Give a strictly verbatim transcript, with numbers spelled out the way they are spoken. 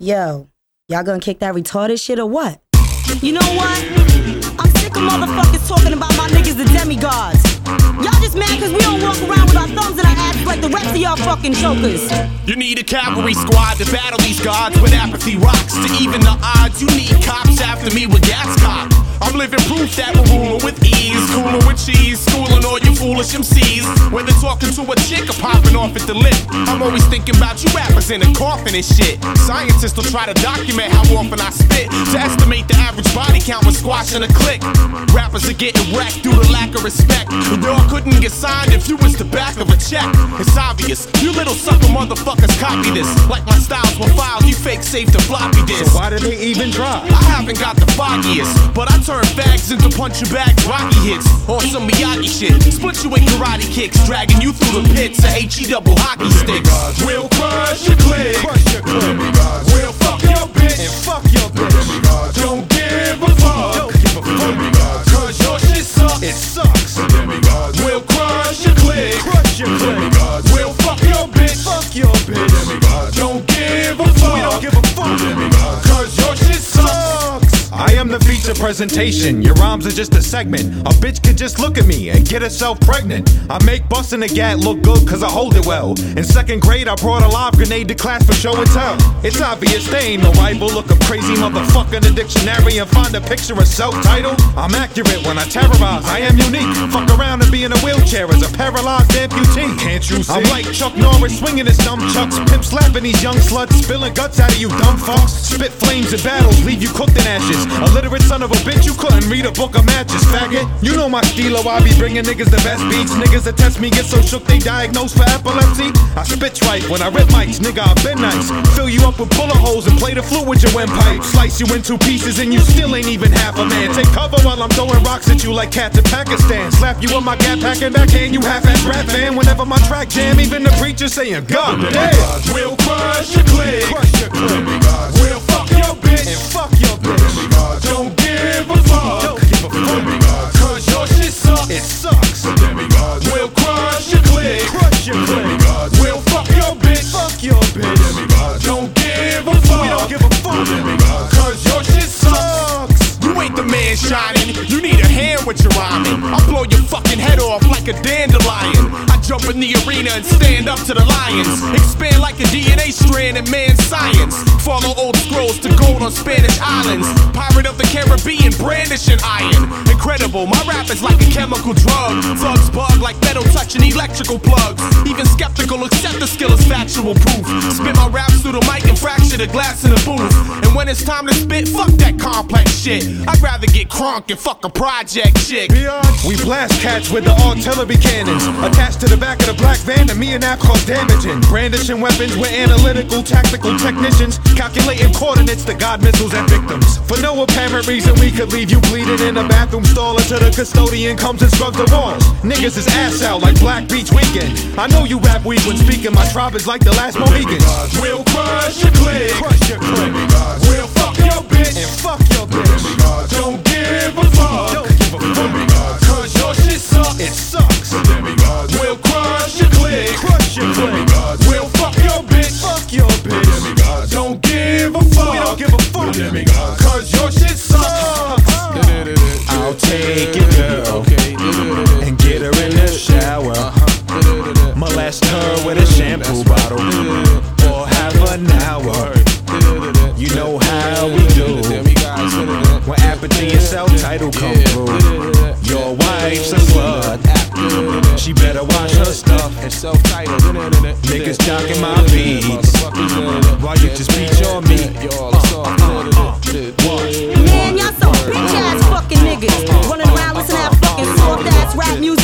Yo, y'all gonna kick that retarded shit or what? You know what? I'm sick of motherfuckers talking about my niggas the demigods. Y'all just mad cause we don't walk around with our thumbs in our ass like the rest of y'all fucking chokers. You need a cavalry squad to battle these gods when apathy rocks. To even the odds, you need cops after me with gas cop. I'm living proof that we're ruling with ease, cooling with cheese, schooling all you foolish M Cs. Whether talking to a chick or popping off at the lip, I'm always thinking about you rappers in a coffin and shit. Scientists will try to document how often I spit to estimate the average body count when squashing a click. Rappers are getting wrecked due to lack of respect. Y'all couldn't get signed if you was the back of a check. It's obvious, you little sucker motherfuckers copy this. Like my styles were filed, you fake safe to floppy disk. So why did they even try? I haven't got the foggiest, but I turn fags into punch your bags Rocky hits. Or some Miyagi shit. Split you in karate kicks, dragging you through the pits of H E double hockey sticks. We'll crush your clique, Crush your clique. we'll fuck your bitch, And fuck your bitch. don't give a fuck, Don't give a fuck. cause your shit sucks. It sucks. We'll crush your clique, Crush your clique. we'll fuck your bitch, Fuck your bitch. don't give a fuck, We don't give a fuck. cause your shit sucks. Sucks. I am the feature presentation. Your rhymes are just a segment. A bitch could just look at me and get herself pregnant. I make bustin' a gat look good cause I hold it well. In second grade, I brought a live grenade to class for show and tell. It's obvious they ain't no rival. Look up crazy motherfucker in the dictionary and find a picture of self-titled. I'm accurate when I terrorize. I am unique. Fuck around and be in a wheelchair as a paralyzed amputee. Can't you see? I'm like Chuck Norris swinging his dumb chucks. Pimp slapping these young sluts. Spilling guts out of you dumb fucks. Spit flames in battles. Leave you cooked in ashes. Illiterate son of a bitch, you couldn't read a book of matches, faggot. You know my stilo, I be bringing niggas the best beats. Niggas that test me get so shook they diagnosed for epilepsy. I spit right when I rip mics, nigga, I've been nice. Fill you up with bullet holes and play the flute with your windpipe. Slice you into pieces and you still ain't even half a man. Take cover while I'm throwing rocks at you like cats in Pakistan. Slap you with my gat pack and backhand, you half-ass rap fan. Whenever my track jam, even the preacher saying, God damn. We'll crush your clique, Crush your clique. we'll fuck your bitch, And fuck your bitch. don't give a fuck, Don't give a fuck. cause your shit sucks. It sucks. We'll crush your clique, Crush your clique. we'll fuck your bitch, Fuck your bitch. don't give a fuck, We don't give a fuck. cause your shit sucks. Sucks. You ain't the man shining, you need a hand with your rhyming. I'll blow your fucking head off like a dandelion. I jump in the arena and stand up to the lions. Expand like a D N A strand in man's science. Follow old scrolls to gold on Spanish islands. Pirate of the Caribbean, brandishing iron. Incredible, my rap is like a chemical drug. Thugs bug like metal touching electrical plugs. Even skeptical accept the skill is factual proof. Spit my raps through the mic and fracture the glass in the booth. And when it's time to spit, fuck that complex shit. I'd rather get crunk and fuck a project chick. We blast cats with the artillery cannons attached to the back of the black van, and me and App cause damaging. Brandishing weapons with analytical, tactical technicians, calculating coordinates to guide missiles and victims. For no apparent reason, we could leave you bleeding in a bathroom stall until the custodian comes and scrubs the walls. Niggas is ass out like Black Beach Weekend. I know you rap weak when speaking, my tribe is like the last Mohicans. We'll crush your clique, Crush your clique. we'll fuck your bitch, And fuck your bitch. don't give a fuck, Don't give a fuck. cause your shit sucks. It sucks. We'll crush your clique, Crush your clique. we'll fuck your bitch, Fuck your bitch. don't give a fuck, We don't give a fuck. cause your shit sucks. I'll take it, girl, and get her in the shower. Molest her with a shampoo bottle, or have an hour. You know how we do. When apathy and self-title come through, your wife's a slut. She better watch her stuff. Niggas jocking my beats while you just beat your meat. Man, y'all some bitch ass fucking niggas. Running around listening to that fucking soft ass rap music.